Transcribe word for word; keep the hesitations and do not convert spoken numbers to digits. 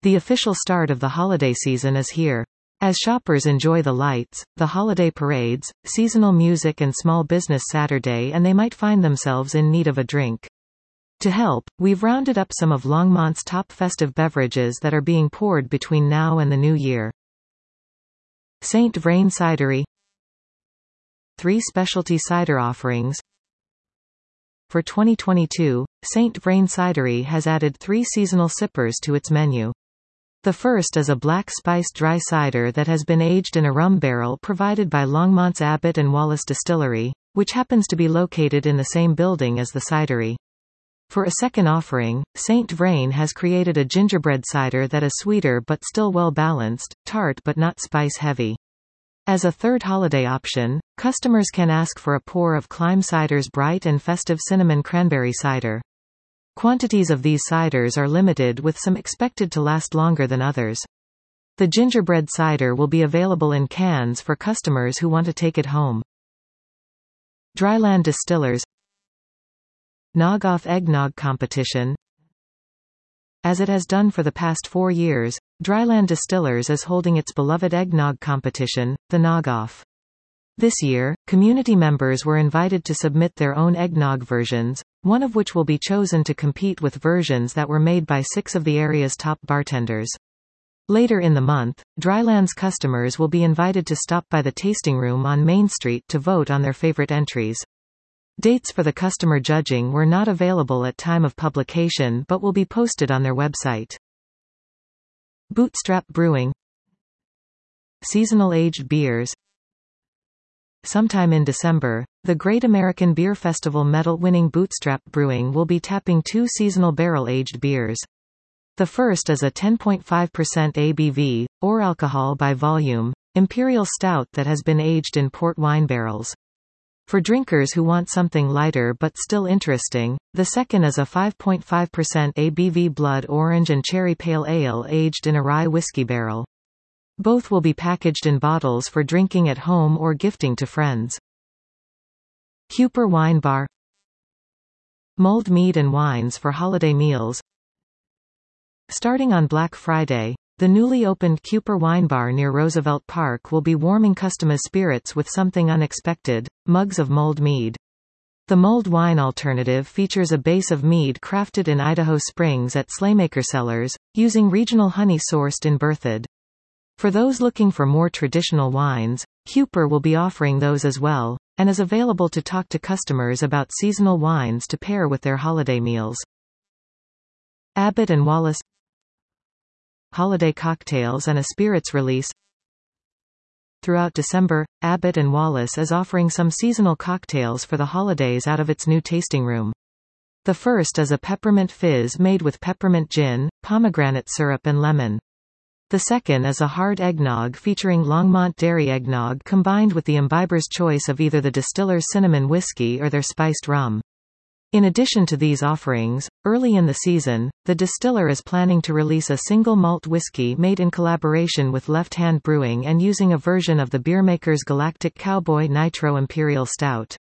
The official start of the holiday season is here. As shoppers enjoy the lights, the holiday parades, seasonal music and Small Business Saturday, and they might find themselves in need of a drink. To help, we've rounded up some of Longmont's top festive beverages that are being poured between now and the new year. Saint Vrain Cidery. Three specialty cider offerings. For twenty twenty-two, Saint Vrain Cidery has added three seasonal sippers to its menu. The first is a black spiced dry cider that has been aged in a rum barrel provided by Longmont's Abbott and Wallace Distillery, which happens to be located in the same building as the cidery. For a second offering, Saint Vrain has created a gingerbread cider that is sweeter but still well balanced, tart but not spice heavy. As a third holiday option, customers can ask for a pour of Climb Cider's bright and festive cinnamon cranberry cider. Quantities of these ciders are limited, with some expected to last longer than others. The gingerbread cider will be available in cans for customers who want to take it home. Dryland Distillers Nog-Off Eggnog Competition. As it has done for the past four years, Dryland Distillers is holding its beloved eggnog competition, the Nog-Off. This year, community members were invited to submit their own eggnog versions, one of which will be chosen to compete with versions that were made by six of the area's top bartenders. Later in the month, Dryland's customers will be invited to stop by the tasting room on Main Street to vote on their favorite entries. Dates for the customer judging were not available at time of publication but will be posted on their website. Bootstrap Brewing. Seasonal aged beers. Sometime in December, the Great American Beer Festival medal-winning Bootstrap Brewing will be tapping two seasonal barrel-aged beers. The first is a ten point five percent A B V, or alcohol by volume, imperial stout that has been aged in port wine barrels. For drinkers who want something lighter but still interesting, the second is a five point five percent A B V blood orange and cherry pale ale aged in a rye whiskey barrel. Both will be packaged in bottles for drinking at home or gifting to friends. Cooper Wine Bar. Mulled mead and wines for holiday meals. Starting on Black Friday, the newly opened Cooper Wine Bar near Roosevelt Park will be warming customers' spirits with something unexpected, mugs of mulled mead. The mulled wine alternative features a base of mead crafted in Idaho Springs at Slaymaker Cellars, using regional honey sourced in Berthoud. For those looking for more traditional wines, Cooper will be offering those as well, and is available to talk to customers about seasonal wines to pair with their holiday meals. Abbott and Wallace. Holiday cocktails and a spirits release. Throughout December, Abbott and Wallace is offering some seasonal cocktails for the holidays out of its new tasting room. The first is a peppermint fizz made with peppermint gin, pomegranate syrup and lemon. The second is a hard eggnog featuring Longmont dairy eggnog combined with the imbiber's choice of either the distiller's cinnamon whiskey or their spiced rum. In addition to these offerings, early in the season, the distiller is planning to release a single malt whiskey made in collaboration with Left Hand Brewing and using a version of the beermaker's Galactic Cowboy Nitro Imperial Stout.